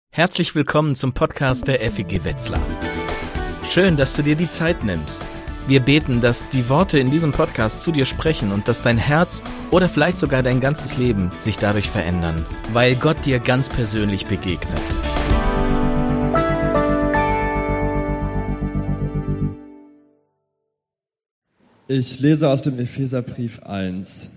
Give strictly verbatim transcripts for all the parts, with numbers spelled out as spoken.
Herzlich willkommen zum Podcast der F E G Wetzlar. Schön, dass du dir die Zeit nimmst. Wir beten, dass die Worte in diesem Podcast zu dir sprechen und dass dein Herz oder vielleicht sogar dein ganzes Leben sich dadurch verändern, weil Gott dir ganz persönlich begegnet. Ich lese aus dem Epheserbrief eins.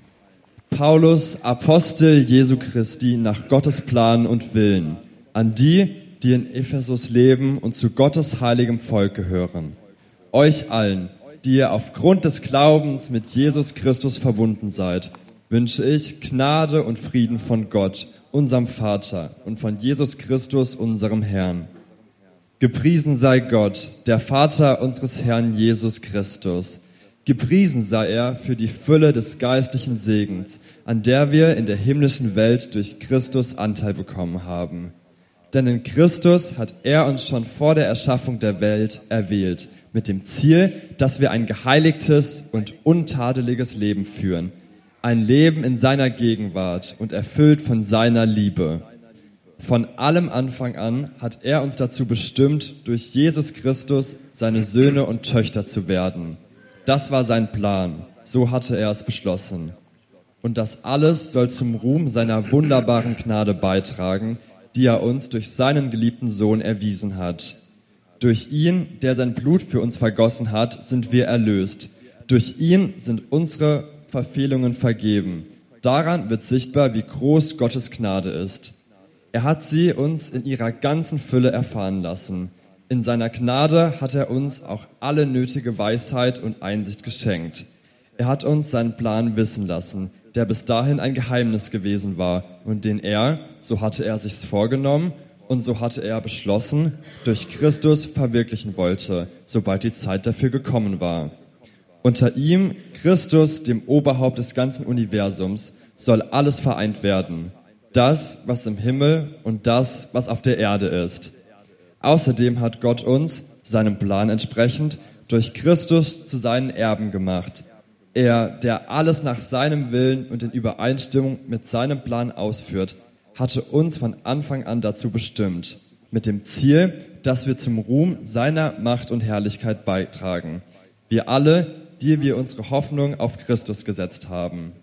Paulus, Apostel Jesu Christi nach Gottes Plan und Willen, an die, die in Ephesus leben und zu Gottes heiligem Volk gehören. Euch allen, die ihr aufgrund des Glaubens mit Jesus Christus verbunden seid, wünsche ich Gnade und Frieden von Gott, unserem Vater, und von Jesus Christus, unserem Herrn. Gepriesen sei Gott, der Vater unseres Herrn Jesus Christus. Gepriesen sei er für die Fülle des geistlichen Segens, an der wir in der himmlischen Welt durch Christus Anteil bekommen haben. Denn in Christus hat er uns schon vor der Erschaffung der Welt erwählt, mit dem Ziel, dass wir ein geheiligtes und untadeliges Leben führen, ein Leben in seiner Gegenwart und erfüllt von seiner Liebe. Von allem Anfang an hat er uns dazu bestimmt, durch Jesus Christus seine Söhne und Töchter zu werden. Das war sein Plan, so hatte er es beschlossen. Und das alles soll zum Ruhm seiner wunderbaren Gnade beitragen, die er uns durch seinen geliebten Sohn erwiesen hat. Durch ihn, der sein Blut für uns vergossen hat, sind wir erlöst. Durch ihn sind unsere Verfehlungen vergeben. Daran wird sichtbar, wie groß Gottes Gnade ist. Er hat sie uns in ihrer ganzen Fülle erfahren lassen. In seiner Gnade hat er uns auch alle nötige Weisheit und Einsicht geschenkt. Er hat uns seinen Plan wissen lassen, der bis dahin ein Geheimnis gewesen war und den er, so hatte er sich's vorgenommen und so hatte er beschlossen, durch Christus verwirklichen wollte, sobald die Zeit dafür gekommen war. Unter ihm, Christus, dem Oberhaupt des ganzen Universums, soll alles vereint werden, das, was im Himmel und das, was auf der Erde ist. Außerdem hat Gott uns, seinem Plan entsprechend, durch Christus zu seinen Erben gemacht. Er, der alles nach seinem Willen und in Übereinstimmung mit seinem Plan ausführt, hatte uns von Anfang an dazu bestimmt, mit dem Ziel, dass wir zum Ruhm seiner Macht und Herrlichkeit beitragen. Wir alle, die wir unsere Hoffnung auf Christus gesetzt haben.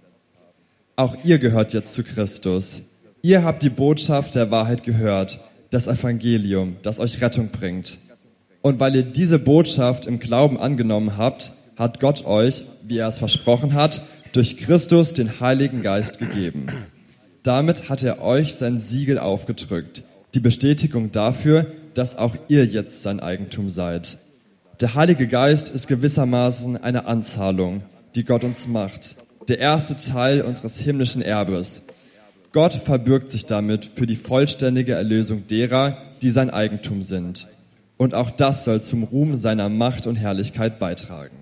Auch ihr gehört jetzt zu Christus. Ihr habt die Botschaft der Wahrheit gehört, das Evangelium, das euch Rettung bringt. Und weil ihr diese Botschaft im Glauben angenommen habt, hat Gott euch, wie er es versprochen hat, durch Christus den Heiligen Geist gegeben. Damit hat er euch sein Siegel aufgedrückt, die Bestätigung dafür, dass auch ihr jetzt sein Eigentum seid. Der Heilige Geist ist gewissermaßen eine Anzahlung, die Gott uns macht, der erste Teil unseres himmlischen Erbes. Gott verbürgt sich damit für die vollständige Erlösung derer, die sein Eigentum sind. Und auch das soll zum Ruhm seiner Macht und Herrlichkeit beitragen.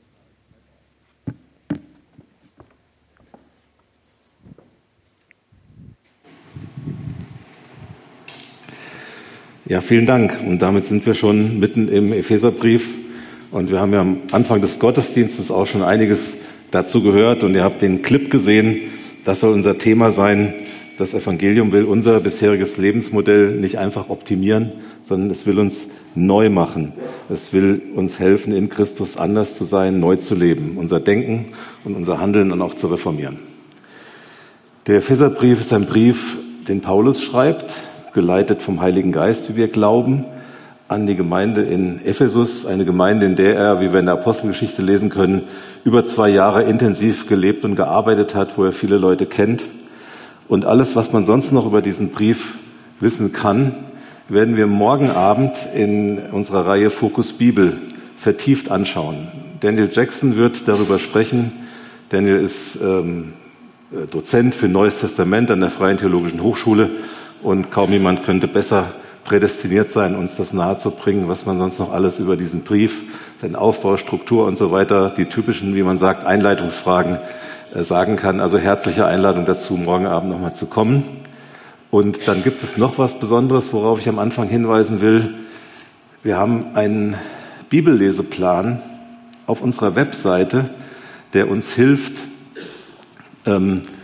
Ja, vielen Dank. Und damit sind wir schon mitten im Epheserbrief. Und wir haben ja am Anfang des Gottesdienstes auch schon einiges dazu gehört. Und ihr habt den Clip gesehen. Das soll unser Thema sein. Das Evangelium will unser bisheriges Lebensmodell nicht einfach optimieren, sondern es will uns neu machen. Es will uns helfen, in Christus anders zu sein, neu zu leben, unser Denken und unser Handeln dann auch zu reformieren. Der Epheserbrief ist ein Brief, den Paulus schreibt, geleitet vom Heiligen Geist, wie wir glauben, an die Gemeinde in Ephesus, eine Gemeinde, in der er, wie wir in der Apostelgeschichte lesen können, über zwei Jahre intensiv gelebt und gearbeitet hat, wo er viele Leute kennt. Und alles, was man sonst noch über diesen Brief wissen kann, werden wir morgen Abend in unserer Reihe Fokus Bibel vertieft anschauen. Daniel Jackson wird darüber sprechen. Daniel ist ähm, Dozent für Neues Testament an der Freien Theologischen Hochschule und kaum jemand könnte besser prädestiniert sein, uns das nahezubringen, was man sonst noch alles über diesen Brief, den Aufbau, Struktur und so weiter, die typischen, wie man sagt, Einleitungsfragen äh, sagen kann. Also herzliche Einladung dazu, morgen Abend nochmal zu kommen. Und dann gibt es noch was Besonderes, worauf ich am Anfang hinweisen will. Wir haben einen Bibelleseplan auf unserer Webseite, der uns hilft, ähm,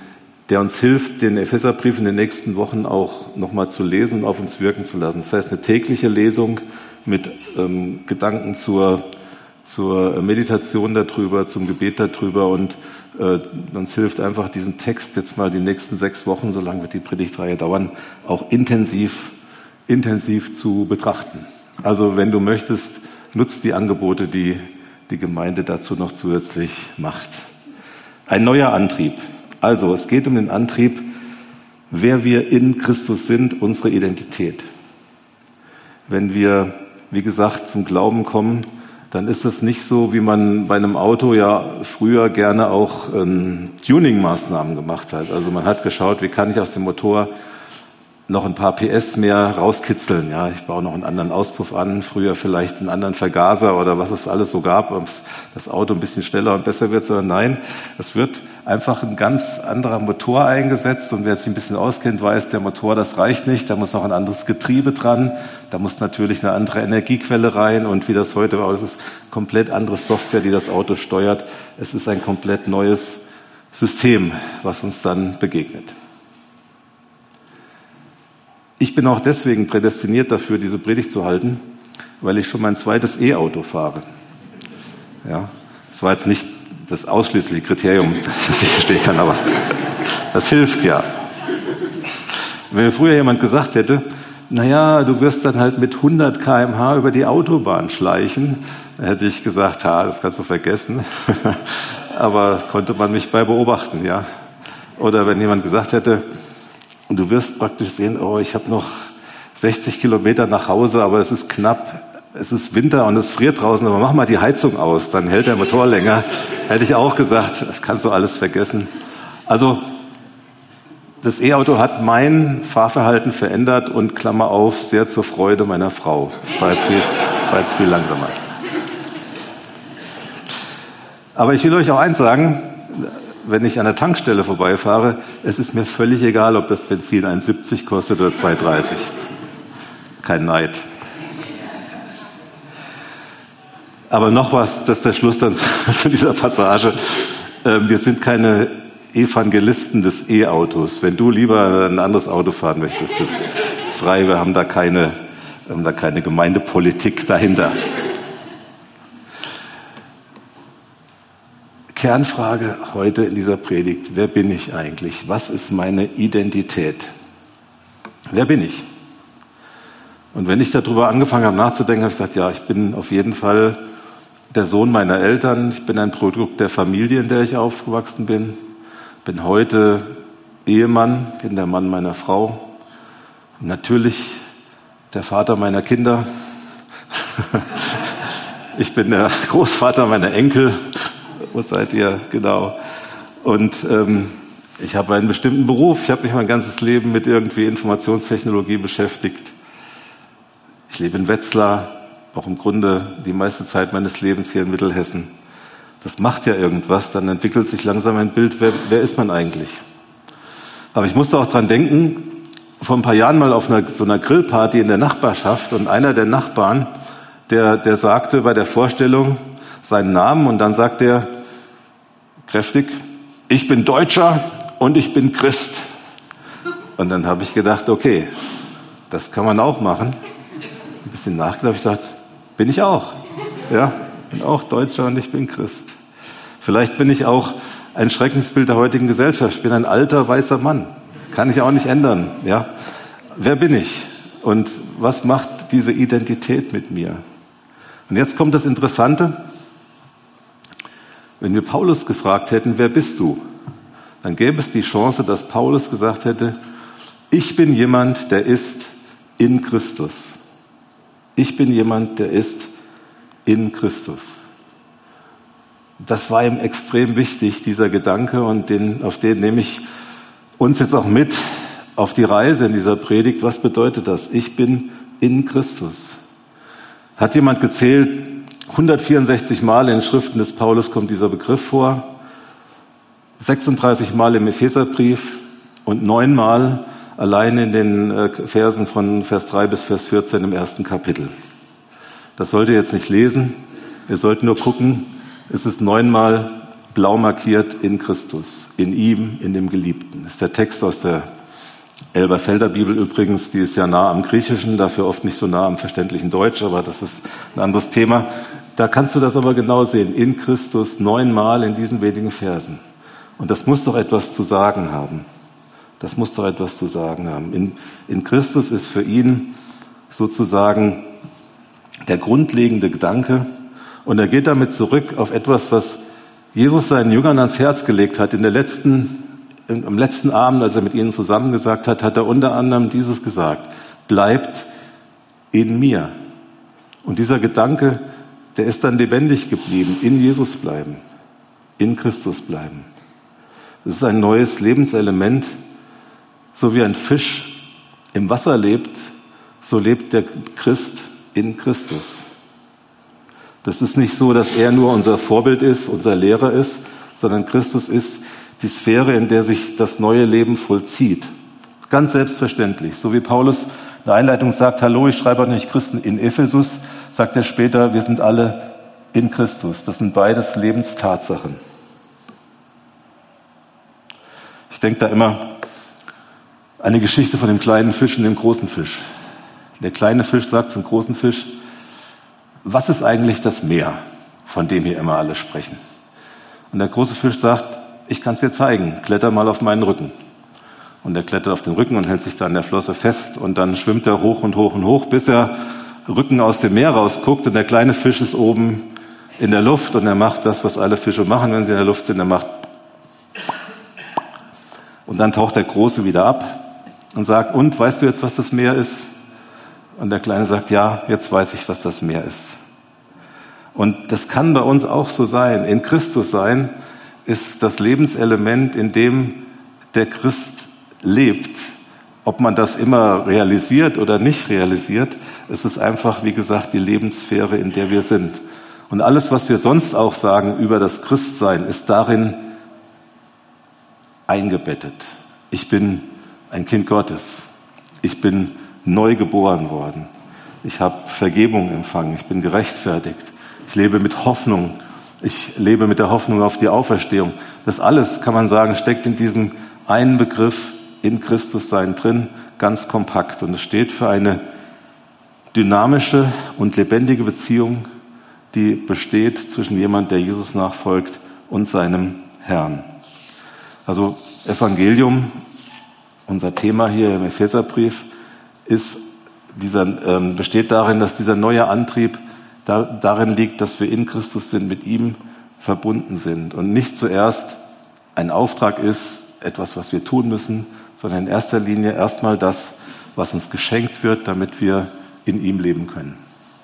der uns hilft, den Epheserbrief in den nächsten Wochen auch nochmal zu lesen und auf uns wirken zu lassen. Das heißt, eine tägliche Lesung mit ähm, Gedanken zur, zur Meditation darüber, zum Gebet darüber und äh, uns hilft einfach, diesen Text jetzt mal die nächsten sechs Wochen, so lange wird die Predigtreihe dauern, auch intensiv, intensiv zu betrachten. Also wenn du möchtest, nutzt die Angebote, die die Gemeinde dazu noch zusätzlich macht. Ein neuer Antrieb. Also, es geht um den Antrieb, wer wir in Christus sind, unsere Identität. Wenn wir, wie gesagt, zum Glauben kommen, dann ist es nicht so, wie man bei einem Auto ja früher gerne auch ähm, Tuning-Maßnahmen gemacht hat. Also man hat geschaut, wie kann ich aus dem Motor noch ein paar P S mehr rauskitzeln. Ja, ich baue noch einen anderen Auspuff an, früher vielleicht einen anderen Vergaser oder was es alles so gab, ob das Auto ein bisschen schneller und besser wird, sondern nein, es wird einfach ein ganz anderer Motor eingesetzt und wer sich ein bisschen auskennt, weiß, der Motor, das reicht nicht, da muss noch ein anderes Getriebe dran, da muss natürlich eine andere Energiequelle rein und wie das heute war, das ist komplett andere Software, die das Auto steuert. Es ist ein komplett neues System, was uns dann begegnet. Ich bin auch deswegen prädestiniert dafür, diese Predigt zu halten, weil ich schon mein zweites E-Auto fahre. Ja, das war jetzt nicht das ausschließliche Kriterium, das ich verstehen kann, aber das hilft ja. Wenn mir früher jemand gesagt hätte, naja, du wirst dann halt mit hundert Kilometer pro Stunde über die Autobahn schleichen, dann hätte ich gesagt, ha, das kannst du vergessen. Aber konnte man mich bei beobachten, ja. Oder wenn jemand gesagt hätte, und du wirst praktisch sehen, oh, ich habe noch sechzig Kilometer nach Hause, aber es ist knapp, es ist Winter und es friert draußen, aber mach mal die Heizung aus, dann hält der Motor länger. Hätte ich auch gesagt, das kannst du alles vergessen. Also das E-Auto hat mein Fahrverhalten verändert und Klammer auf, sehr zur Freude meiner Frau. Ich fahre jetzt viel, fahr jetzt viel langsamer. Aber ich will euch auch eins sagen, wenn ich an der Tankstelle vorbeifahre, es ist mir völlig egal, ob das Benzin eins siebzig kostet oder zwei dreißig. Kein Neid. Aber noch was, das ist der Schluss dann zu dieser Passage. Wir sind keine Evangelisten des E-Autos. Wenn du lieber ein anderes Auto fahren möchtest, das ist frei, wir haben da keine, wir haben da keine Gemeindepolitik dahinter. Kernfrage heute in dieser Predigt, wer bin ich eigentlich? Was ist meine Identität? Wer bin ich? Und wenn ich darüber angefangen habe nachzudenken, habe ich gesagt, ja, ich bin auf jeden Fall der Sohn meiner Eltern, ich bin ein Produkt der Familie, in der ich aufgewachsen bin, bin heute Ehemann, bin der Mann meiner Frau, natürlich der Vater meiner Kinder, ich bin der Großvater meiner Enkel. Wo seid ihr? Genau. Und ähm, ich habe einen bestimmten Beruf. Ich habe mich mein ganzes Leben mit irgendwie Informationstechnologie beschäftigt. Ich lebe in Wetzlar, auch im Grunde die meiste Zeit meines Lebens hier in Mittelhessen. Das macht ja irgendwas, dann entwickelt sich langsam ein Bild, wer, wer ist man eigentlich? Aber ich musste auch dran denken, vor ein paar Jahren mal auf einer, so einer Grillparty in der Nachbarschaft und einer der Nachbarn, der, der sagte bei der Vorstellung seinen Namen und dann sagt er kräftig, ich bin Deutscher und ich bin Christ. Und dann habe ich gedacht, okay, das kann man auch machen. Ein bisschen nachgedacht, ich dachte, bin ich auch. Ja, bin auch Deutscher und ich bin Christ. Vielleicht bin ich auch ein Schreckensbild der heutigen Gesellschaft. Ich bin ein alter, weißer Mann. Kann ich auch nicht ändern. Ja, wer bin ich? Und was macht diese Identität mit mir? Und jetzt kommt das Interessante. Wenn wir Paulus gefragt hätten, wer bist du? Dann gäbe es die Chance, dass Paulus gesagt hätte, ich bin jemand, der ist in Christus. Ich bin jemand, der ist in Christus. Das war ihm extrem wichtig, dieser Gedanke, und den, auf den nehme ich uns jetzt auch mit auf die Reise in dieser Predigt. Was bedeutet das? Ich bin in Christus. Hat jemand gezählt, hundertvierundsechzig Mal in den Schriften des Paulus kommt dieser Begriff vor, sechsunddreißig Mal im Epheserbrief und neun Mal allein in den Versen von Vers drei bis Vers vierzehn im ersten Kapitel. Das sollt ihr jetzt nicht lesen, ihr sollt nur gucken, es ist neunmal blau markiert in Christus, in ihm, in dem Geliebten. Das ist der Text aus der Elberfelder Bibel übrigens, die ist ja nah am Griechischen, dafür oft nicht so nah am verständlichen Deutsch, aber das ist ein anderes Thema. Da kannst du das aber genau sehen, in Christus, neunmal in diesen wenigen Versen. Und das muss doch etwas zu sagen haben. Das muss doch etwas zu sagen haben. In, in Christus ist für ihn sozusagen der grundlegende Gedanke, und er geht damit zurück auf etwas, was Jesus seinen Jüngern ans Herz gelegt hat. In der letzten, am letzten Abend, als er mit ihnen zusammen gesagt hat, hat er unter anderem dieses gesagt: Bleibt in mir. Und dieser Gedanke, der ist dann lebendig geblieben. In Jesus bleiben, in Christus bleiben. Das ist ein neues Lebenselement. So wie ein Fisch im Wasser lebt, so lebt der Christ in Christus. Das ist nicht so, dass er nur unser Vorbild ist, unser Lehrer ist, sondern Christus ist die Sphäre, in der sich das neue Leben vollzieht. Ganz selbstverständlich. So wie Paulus in der Einleitung sagt, hallo, ich schreibe an euch Christen in Ephesus, sagt er später, wir sind alle in Christus. Das sind beides Lebenstatsachen. Ich denke da immer an eine Geschichte von dem kleinen Fisch und dem großen Fisch. Der kleine Fisch sagt zum großen Fisch: Was ist eigentlich das Meer, von dem hier immer alle sprechen? Und der große Fisch sagt: Ich kann es dir zeigen, kletter mal auf meinen Rücken. Und er klettert auf den Rücken und hält sich da an der Flosse fest, und dann schwimmt er hoch und hoch und hoch, bis er Rücken aus dem Meer rausguckt, und der kleine Fisch ist oben in der Luft und er macht das, was alle Fische machen, wenn sie in der Luft sind, er macht. Und dann taucht der Große wieder ab und sagt: Und, weißt du jetzt, was das Meer ist? Und der Kleine sagt: Ja, jetzt weiß ich, was das Meer ist. Und das kann bei uns auch so sein. In Christus sein ist das Lebenselement, in dem der Christ lebt. Ob man das immer realisiert oder nicht realisiert, es ist einfach, wie gesagt, die Lebenssphäre, in der wir sind. Und alles, was wir sonst auch sagen über das Christsein, ist darin eingebettet. Ich bin ein Kind Gottes. Ich bin neu geboren worden. Ich habe Vergebung empfangen. Ich bin gerechtfertigt. Ich lebe mit Hoffnung. Ich lebe mit der Hoffnung auf die Auferstehung. Das alles, kann man sagen, steckt in diesem einen Begriff in Christus sein drin, ganz kompakt. Und es steht für eine dynamische und lebendige Beziehung, die besteht zwischen jemand, der Jesus nachfolgt, und seinem Herrn. Also Evangelium, unser Thema hier im Epheserbrief, ist dieser, ähm, besteht darin, dass dieser neue Antrieb da, darin liegt, dass wir in Christus sind, mit ihm verbunden sind und nicht zuerst ein Auftrag ist, etwas, was wir tun müssen, sondern in erster Linie erstmal das, was uns geschenkt wird, damit wir in ihm leben können.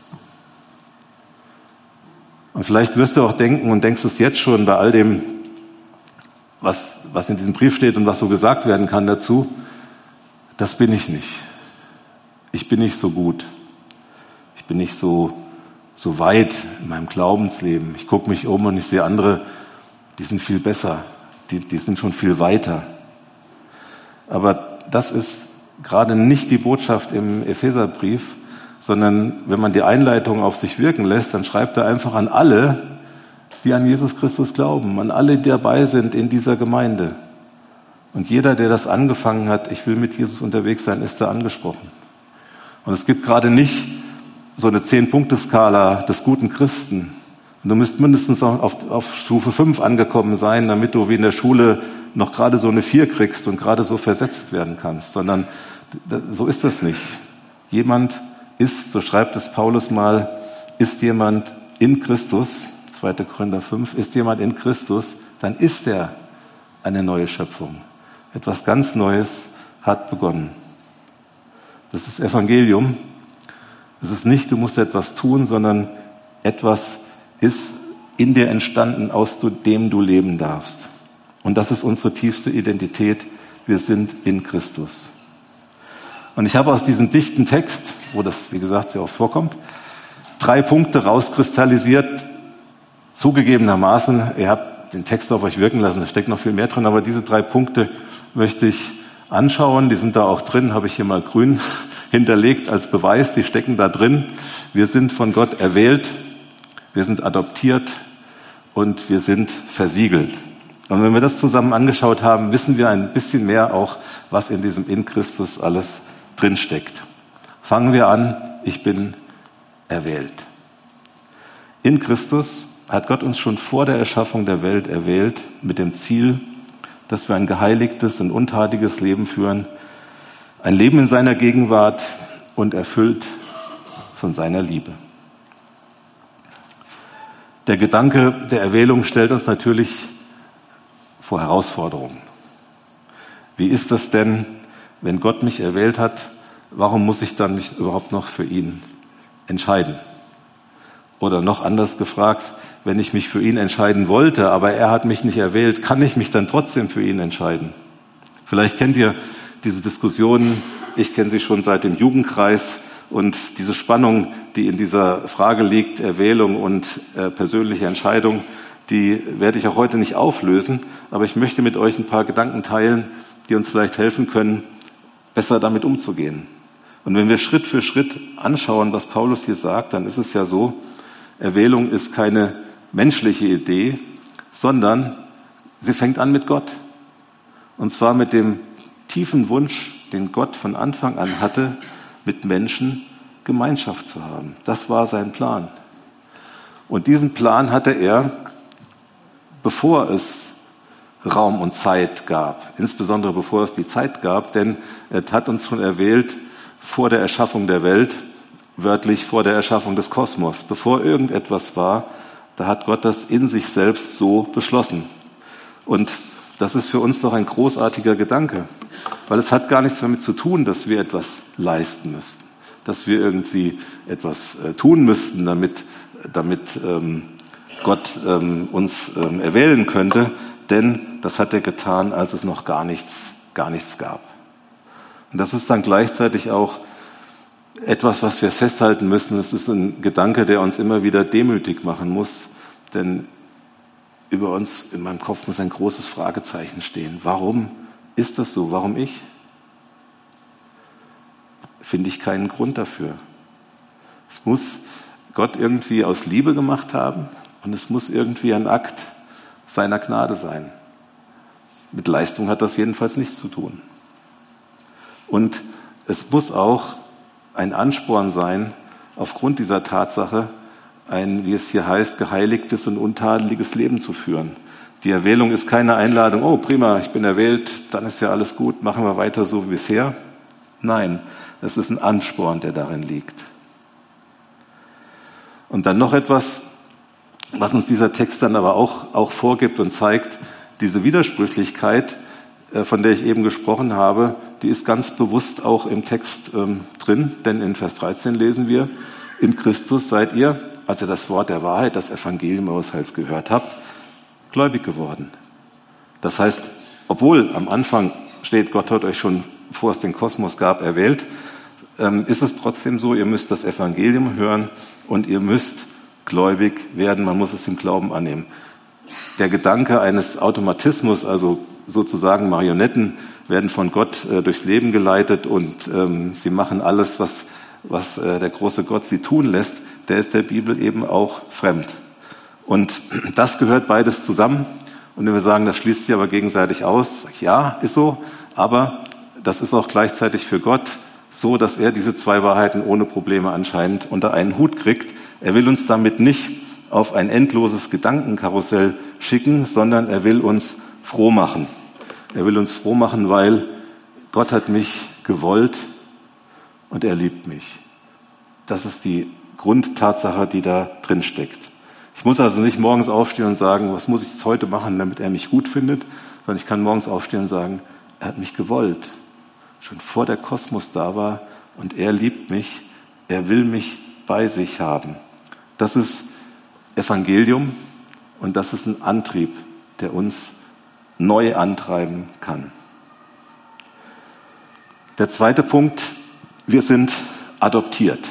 Und vielleicht wirst du auch denken und denkst es jetzt schon bei all dem, was, was in diesem Brief steht und was so gesagt werden kann dazu: Das bin ich nicht. Ich bin nicht so gut. Ich bin nicht so, so weit in meinem Glaubensleben. Ich gucke mich um und ich sehe andere, die sind viel besser. Die, die sind schon viel weiter. Aber das ist gerade nicht die Botschaft im Epheserbrief, sondern wenn man die Einleitung auf sich wirken lässt, dann schreibt er einfach an alle, die an Jesus Christus glauben, an alle, die dabei sind in dieser Gemeinde. Und jeder, der das angefangen hat, ich will mit Jesus unterwegs sein, ist da angesprochen. Und es gibt gerade nicht so eine Zehn-Punkte-Skala des guten Christen. Und du müsst mindestens auf, auf Stufe fünf angekommen sein, damit du wie in der Schule noch gerade so eine vier kriegst und gerade so versetzt werden kannst. Sondern so ist das nicht. Jemand ist, so schreibt es Paulus mal, ist jemand in Christus, zweiter Korinther fünf, ist jemand in Christus, dann ist er eine neue Schöpfung. Etwas ganz Neues hat begonnen. Das ist Evangelium. Es ist nicht, du musst etwas tun, sondern etwas ist in dir entstanden, aus dem du leben darfst. Und das ist unsere tiefste Identität. Wir sind in Christus. Und ich habe aus diesem dichten Text, wo das, wie gesagt, sehr oft vorkommt, drei Punkte rauskristallisiert. Zugegebenermaßen, ihr habt den Text auf euch wirken lassen, da steckt noch viel mehr drin, aber diese drei Punkte möchte ich anschauen. Die sind da auch drin, habe ich hier mal grün hinterlegt als Beweis, die stecken da drin. Wir sind von Gott erwählt, wir sind adoptiert und wir sind versiegelt. Und wenn wir das zusammen angeschaut haben, wissen wir ein bisschen mehr auch, was in diesem In Christus alles drinsteckt. Fangen wir an, ich bin erwählt. In Christus hat Gott uns schon vor der Erschaffung der Welt erwählt, mit dem Ziel, dass wir ein geheiligtes und untadiges Leben führen, ein Leben in seiner Gegenwart und erfüllt von seiner Liebe. Der Gedanke der Erwählung stellt uns natürlich vor Herausforderungen. Wie ist das denn, wenn Gott mich erwählt hat, warum muss ich dann mich überhaupt noch für ihn entscheiden? Oder noch anders gefragt, wenn ich mich für ihn entscheiden wollte, aber er hat mich nicht erwählt, kann ich mich dann trotzdem für ihn entscheiden? Vielleicht kennt ihr diese Diskussionen, ich kenne sie schon seit dem Jugendkreis, und diese Spannung, die in dieser Frage liegt, Erwählung und äh, persönliche Entscheidung, die werde ich auch heute nicht auflösen, aber ich möchte mit euch ein paar Gedanken teilen, die uns vielleicht helfen können, besser damit umzugehen. Und wenn wir Schritt für Schritt anschauen, was Paulus hier sagt, dann ist es ja so, Erwählung ist keine menschliche Idee, sondern sie fängt an mit Gott. Und zwar mit dem tiefen Wunsch, den Gott von Anfang an hatte, mit Menschen Gemeinschaft zu haben. Das war sein Plan. Und diesen Plan hatte er, bevor es Raum und Zeit gab, insbesondere bevor es die Zeit gab, denn er hat uns schon erwählt vor der Erschaffung der Welt, wörtlich vor der Erschaffung des Kosmos. Bevor irgendetwas war, da hat Gott das in sich selbst so beschlossen. Und das ist für uns doch ein großartiger Gedanke, weil es hat gar nichts damit zu tun, dass wir etwas leisten müssten, dass wir irgendwie etwas äh, tun müssten, damit, damit ähm, Gott ähm, uns ähm, erwählen könnte, denn das hat er getan, als es noch gar nichts, gar nichts gab. Und das ist dann gleichzeitig auch etwas, was wir festhalten müssen. Es ist ein Gedanke, der uns immer wieder demütig machen muss, denn über uns, in meinem Kopf muss ein großes Fragezeichen stehen. Warum ist das so? Warum ich? Finde ich keinen Grund dafür. Es muss Gott irgendwie aus Liebe gemacht haben und es muss irgendwie ein Akt seiner Gnade sein. Mit Leistung hat das jedenfalls nichts zu tun. Und es muss auch ein Ansporn sein, aufgrund dieser Tatsache ein, wie es hier heißt, geheiligtes und untadeliges Leben zu führen. Die Erwählung ist keine Einladung, oh prima, ich bin erwählt, dann ist ja alles gut, machen wir weiter so wie bisher. Nein, es ist ein Ansporn, der darin liegt. Und dann noch etwas, was uns dieser Text dann aber auch, auch vorgibt und zeigt, diese Widersprüchlichkeit, von der ich eben gesprochen habe, die ist ganz bewusst auch im Text ähm, drin, denn in Vers dreizehn lesen wir, in Christus seid ihr, als ihr das Wort der Wahrheit, das Evangelium eures Heils gehört habt, gläubig geworden. Das heißt, obwohl am Anfang steht, Gott hat euch schon, bevor es den Kosmos gab, erwählt, ähm, ist es trotzdem so, ihr müsst das Evangelium hören und ihr müsst gläubig werden, man muss es im Glauben annehmen. Der Gedanke eines Automatismus, also sozusagen Marionetten, werden von Gott äh, durchs Leben geleitet und ähm, sie machen alles, was, was äh, der große Gott sie tun lässt, der ist der Bibel eben auch fremd. Und das gehört beides zusammen. Und wenn wir sagen, das schließt sich aber gegenseitig aus, ja, ist so, aber das ist auch gleichzeitig für Gott so, dass er diese zwei Wahrheiten ohne Probleme anscheinend unter einen Hut kriegt. Er will uns damit nicht auf ein endloses Gedankenkarussell schicken, sondern er will uns froh machen. Er will uns froh machen, weil Gott hat mich gewollt und er liebt mich. Das ist die Grundtatsache, die da drin steckt. Ich muss also nicht morgens aufstehen und sagen, was muss ich jetzt heute machen, damit er mich gut findet, sondern ich kann morgens aufstehen und sagen, er hat mich gewollt. Schon vor der Kosmos da war und er liebt mich, er will mich bei sich haben. Das ist Evangelium und das ist ein Antrieb, der uns neu antreiben kann. Der zweite Punkt, wir sind adoptiert.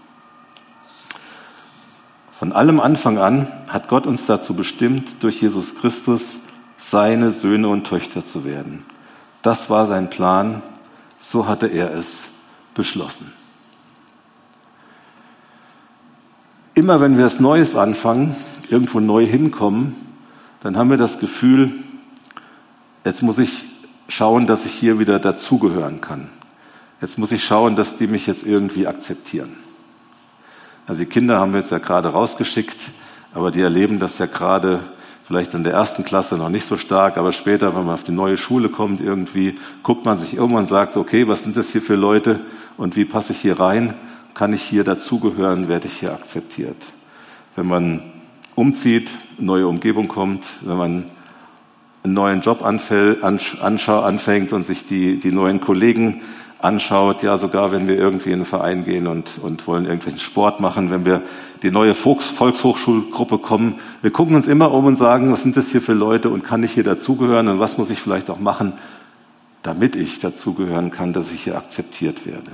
Von allem Anfang an hat Gott uns dazu bestimmt, durch Jesus Christus seine Söhne und Töchter zu werden. Das war sein Plan, so hatte er es beschlossen. Immer wenn wir es Neues anfangen, irgendwo neu hinkommen, dann haben wir das Gefühl, jetzt muss ich schauen, dass ich hier wieder dazugehören kann. Jetzt muss ich schauen, dass die mich jetzt irgendwie akzeptieren. Also die Kinder haben wir jetzt ja gerade rausgeschickt, aber die erleben das ja gerade vielleicht in der ersten Klasse noch nicht so stark, aber später, wenn man auf die neue Schule kommt, irgendwie guckt man sich irgendwann und sagt, okay, was sind das hier für Leute und wie passe ich hier rein? Kann ich hier dazugehören? Werde ich hier akzeptiert? Wenn man umzieht, eine neue Umgebung kommt, wenn man einen neuen Job anfäll, anschau, anfängt und sich die, die neuen Kollegen anschaut, ja sogar wenn wir irgendwie in einen Verein gehen und, und wollen irgendwelchen Sport machen, wenn wir die neue Volks, Volkshochschulgruppe kommen, wir gucken uns immer um und sagen, was sind das hier für Leute und kann ich hier dazugehören und was muss ich vielleicht auch machen, damit ich dazugehören kann, dass ich hier akzeptiert werde.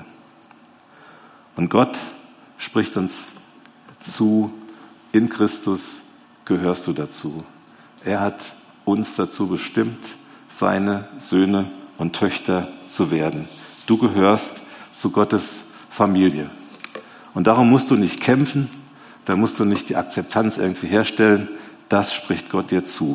Und Gott spricht uns zu, in Christus gehörst du dazu. Er hat uns dazu bestimmt, seine Söhne und Töchter zu werden. Du gehörst zu Gottes Familie. Und darum musst du nicht kämpfen, da musst du nicht die Akzeptanz irgendwie herstellen, das spricht Gott dir zu.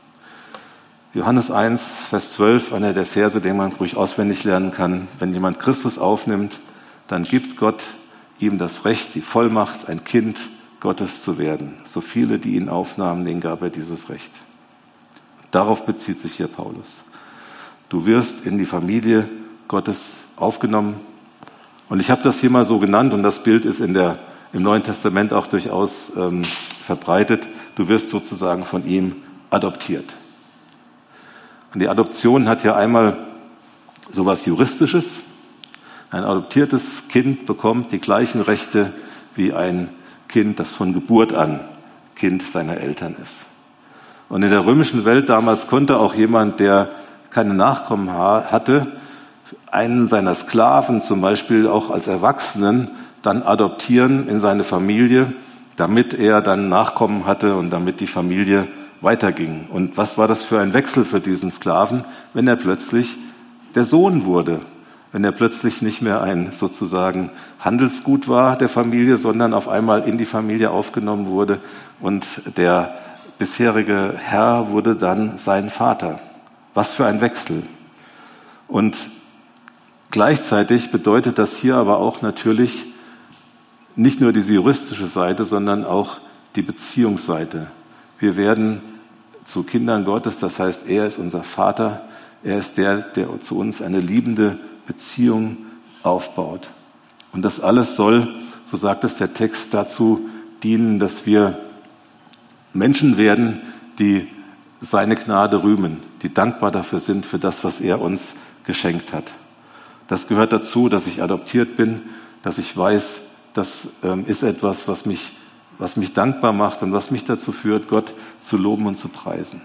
Johannes eins, Vers zwölf, einer der Verse, den man ruhig auswendig lernen kann. Wenn jemand Christus aufnimmt, dann gibt Gott ihm das Recht, die Vollmacht, ein Kind Gottes zu werden. So viele, die ihn aufnahmen, denen gab er dieses Recht. Darauf bezieht sich hier Paulus. Du wirst in die Familie Gottes aufgenommen. Und ich habe das hier mal so genannt und das Bild ist in der, im Neuen Testament auch durchaus ähm, verbreitet. Du wirst sozusagen von ihm adoptiert. Und die Adoption hat ja einmal sowas Juristisches. Ein adoptiertes Kind bekommt die gleichen Rechte wie ein Kind, das von Geburt an Kind seiner Eltern ist. Und in der römischen Welt damals konnte auch jemand, der keine Nachkommen hatte, einen seiner Sklaven zum Beispiel auch als Erwachsenen dann adoptieren in seine Familie, damit er dann Nachkommen hatte und damit die Familie weiterging. Und was war das für ein Wechsel für diesen Sklaven, wenn er plötzlich der Sohn wurde, wenn er plötzlich nicht mehr ein sozusagen Handelsgut war der Familie, sondern auf einmal in die Familie aufgenommen wurde und der bisherige Herr wurde dann sein Vater. Was für ein Wechsel. Und gleichzeitig bedeutet das hier aber auch natürlich nicht nur diese juristische Seite, sondern auch die Beziehungsseite. Wir werden zu Kindern Gottes, das heißt, er ist unser Vater, er ist der, der zu uns eine liebende Beziehung aufbaut. Und das alles soll, so sagt es der Text, dazu dienen, dass wir Menschen werden, die seine Gnade rühmen, die dankbar dafür sind, für das, was er uns geschenkt hat. Das gehört dazu, dass ich adoptiert bin, dass ich weiß, das ähm, ist etwas, was mich, was mich dankbar macht und was mich dazu führt, Gott zu loben und zu preisen.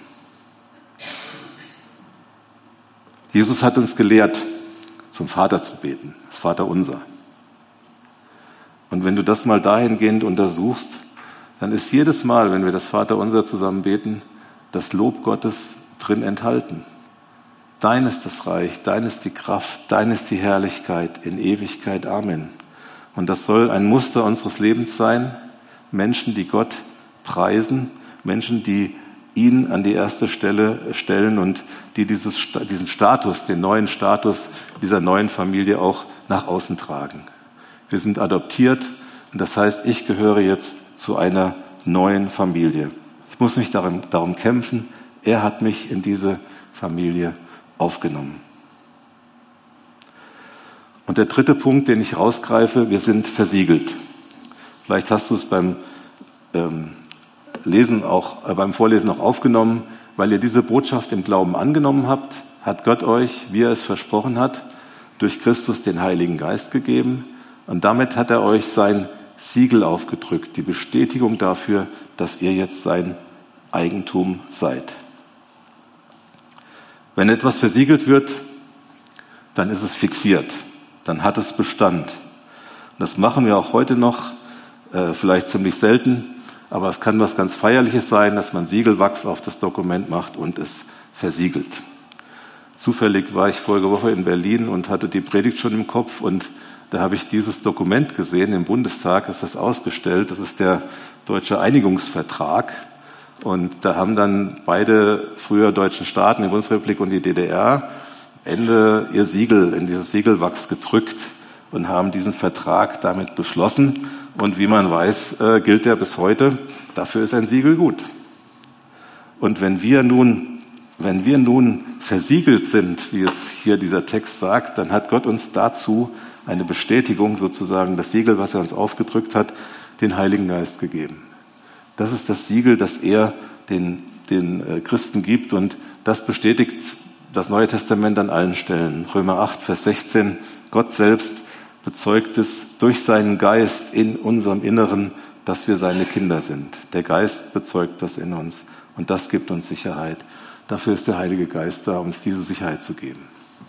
Jesus hat uns gelehrt, zum Vater zu beten, das Vaterunser. Und wenn du das mal dahingehend untersuchst, dann ist jedes Mal, wenn wir das Vaterunser zusammen beten, das Lob Gottes drin enthalten. Dein ist das Reich, dein ist die Kraft, dein ist die Herrlichkeit in Ewigkeit. Amen. Und das soll ein Muster unseres Lebens sein. Menschen, die Gott preisen, Menschen, die ihn an die erste Stelle stellen und die dieses, diesen Status, den neuen Status dieser neuen Familie auch nach außen tragen. Wir sind adoptiert und das heißt, ich gehöre jetzt zu einer neuen Familie. Ich muss nicht darum, darum kämpfen, er hat mich in diese Familie aufgenommen. Und der dritte Punkt, den ich rausgreife, wir sind versiegelt. Vielleicht hast du es beim ähm, Lesen auch, äh, beim Vorlesen auch aufgenommen, weil ihr diese Botschaft im Glauben angenommen habt, hat Gott euch, wie er es versprochen hat, durch Christus den Heiligen Geist gegeben und damit hat er euch sein Siegel aufgedrückt, die Bestätigung dafür, dass ihr jetzt sein Eigentum seid. Wenn etwas versiegelt wird, dann ist es fixiert, dann hat es Bestand. Und das machen wir auch heute noch, äh, vielleicht ziemlich selten, aber es kann was ganz Feierliches sein, dass man Siegelwachs auf das Dokument macht und es versiegelt. Zufällig war ich vorige Woche in Berlin und hatte die Predigt schon im Kopf und da habe ich dieses Dokument gesehen. Im Bundestag ist das ausgestellt. Das ist der Deutsche Einigungsvertrag. Und da haben dann beide früher deutschen Staaten, die Bundesrepublik und die D D R, Ende ihr Siegel in dieses Siegelwachs gedrückt und haben diesen Vertrag damit beschlossen. Und wie man weiß, äh, gilt er bis heute. Dafür ist ein Siegel gut. Und wenn wir nun, wenn wir nun versiegelt sind, wie es hier dieser Text sagt, dann hat Gott uns dazu eine Bestätigung, sozusagen das Siegel, was er uns aufgedrückt hat, den Heiligen Geist gegeben. Das ist das Siegel, das er den, den Christen gibt und das bestätigt das Neue Testament an allen Stellen. Römer acht, Vers sechzehn, Gott selbst bezeugt es durch seinen Geist in unserem Inneren, dass wir seine Kinder sind. Der Geist bezeugt das in uns und das gibt uns Sicherheit. Dafür ist der Heilige Geist da, um uns diese Sicherheit zu geben.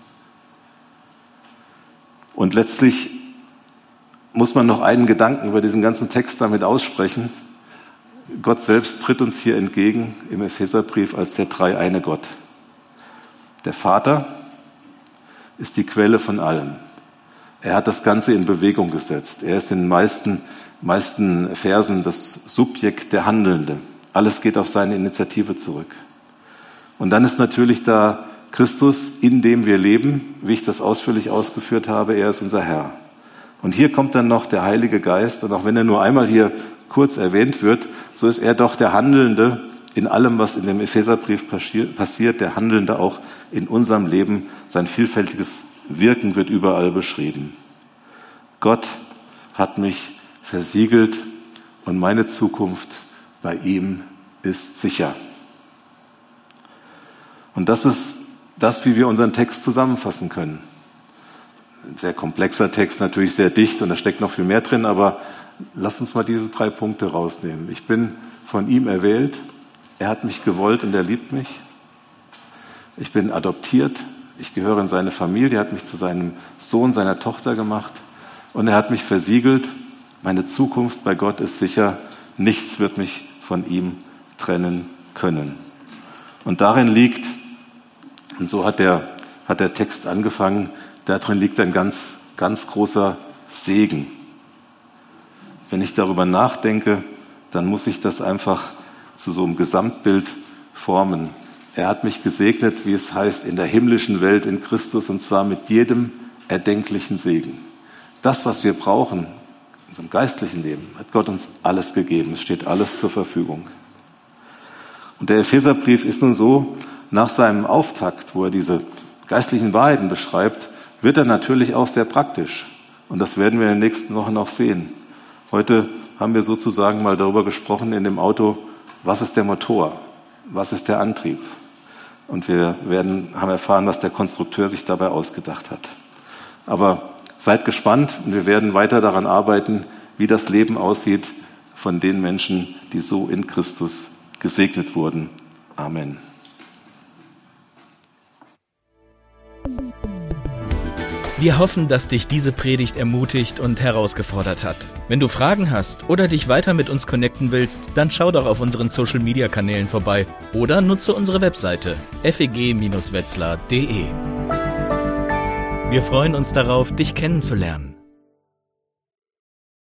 Und letztlich muss man noch einen Gedanken über diesen ganzen Text damit aussprechen. Gott selbst tritt uns hier entgegen im Epheserbrief als der dreieine Gott. Der Vater ist die Quelle von allem. Er hat das Ganze in Bewegung gesetzt. Er ist in den meisten, meisten Versen das Subjekt, der Handelnde. Alles geht auf seine Initiative zurück. Und dann ist natürlich da Christus, in dem wir leben, wie ich das ausführlich ausgeführt habe, er ist unser Herr. Und hier kommt dann noch der Heilige Geist, und auch wenn er nur einmal hier kurz erwähnt wird, so ist er doch der Handelnde in allem, was in dem Epheserbrief passiert, der Handelnde auch in unserem Leben. Sein vielfältiges Wirken wird überall beschrieben. Gott hat mich versiegelt und meine Zukunft bei ihm ist sicher. Und das ist das, wie wir unseren Text zusammenfassen können. Ein sehr komplexer Text, natürlich sehr dicht und da steckt noch viel mehr drin, aber lass uns mal diese drei Punkte rausnehmen. Ich bin von ihm erwählt, er hat mich gewollt und er liebt mich. Ich bin adoptiert, ich gehöre in seine Familie, er hat mich zu seinem Sohn, seiner Tochter gemacht und er hat mich versiegelt. Meine Zukunft bei Gott ist sicher, nichts wird mich von ihm trennen können. Und darin liegt, und so hat der, hat der Text angefangen, darin liegt ein ganz, ganz großer Segen. Wenn ich darüber nachdenke, dann muss ich das einfach zu so einem Gesamtbild formen. Er hat mich gesegnet, wie es heißt, in der himmlischen Welt in Christus, und zwar mit jedem erdenklichen Segen. Das, was wir brauchen in unserem geistlichen Leben, hat Gott uns alles gegeben. Es steht alles zur Verfügung. Und der Epheserbrief ist nun so, nach seinem Auftakt, wo er diese geistlichen Wahrheiten beschreibt, wird er natürlich auch sehr praktisch. Und das werden wir in den nächsten Wochen auch sehen. Heute haben wir sozusagen mal darüber gesprochen in dem Auto, was ist der Motor, was ist der Antrieb. Und wir werden, haben erfahren, was der Konstrukteur sich dabei ausgedacht hat. Aber seid gespannt und wir werden weiter daran arbeiten, wie das Leben aussieht von den Menschen, die so in Christus gesegnet wurden. Amen. Wir hoffen, dass dich diese Predigt ermutigt und herausgefordert hat. Wenn du Fragen hast oder dich weiter mit uns connecten willst, dann schau doch auf unseren Social-Media-Kanälen vorbei oder nutze unsere Webseite f e g Bindestrich wetzlar punkt d e. Wir freuen uns darauf, dich kennenzulernen.